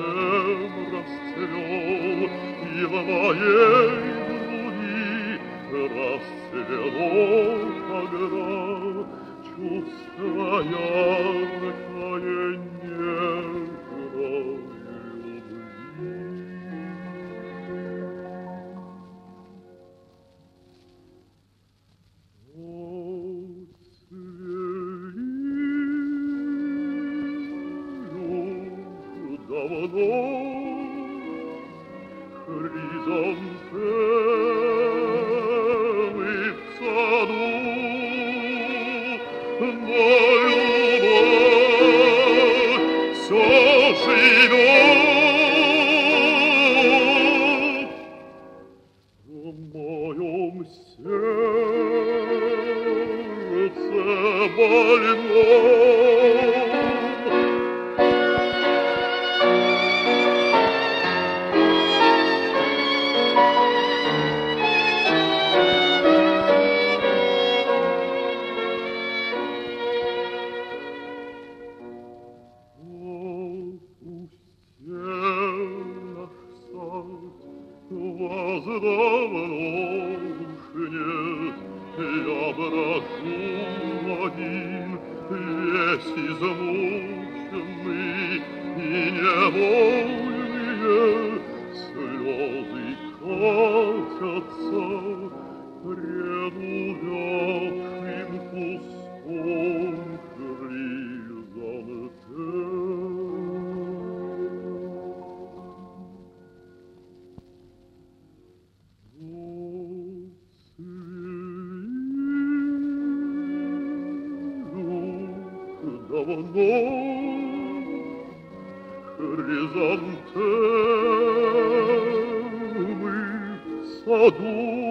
расцвел, и в моей груди расцвело тогда чувство яркое, нежной любви. Давно хризантемы в саду, но любовь все живет в моем сердце больном. Вас давно уж нет, я брожу один, весь измученный и невольные слезы катятся пред увядшим кустом хризантем. Давно хризантемы в саду